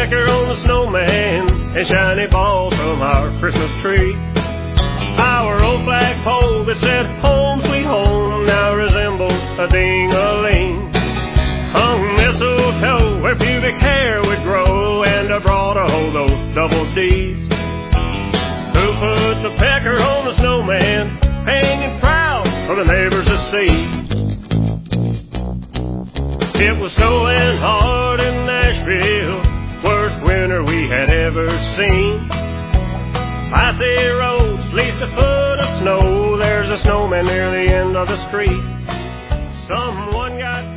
pecker on the snowman and shiny balls from our Christmas tree. Our old flagpole that said home sweet home now resembles a ding-a-ling. Hung mistletoe where pubic hair would grow, and I brought a hold those double D's. Who put the pecker on the snowman, hanging proud for the neighbors to see? It was snowing hard in Nashville, worst winter we had ever seen. Icy roads, at least a foot of snow. There's a snowman near the end of the street. Someone got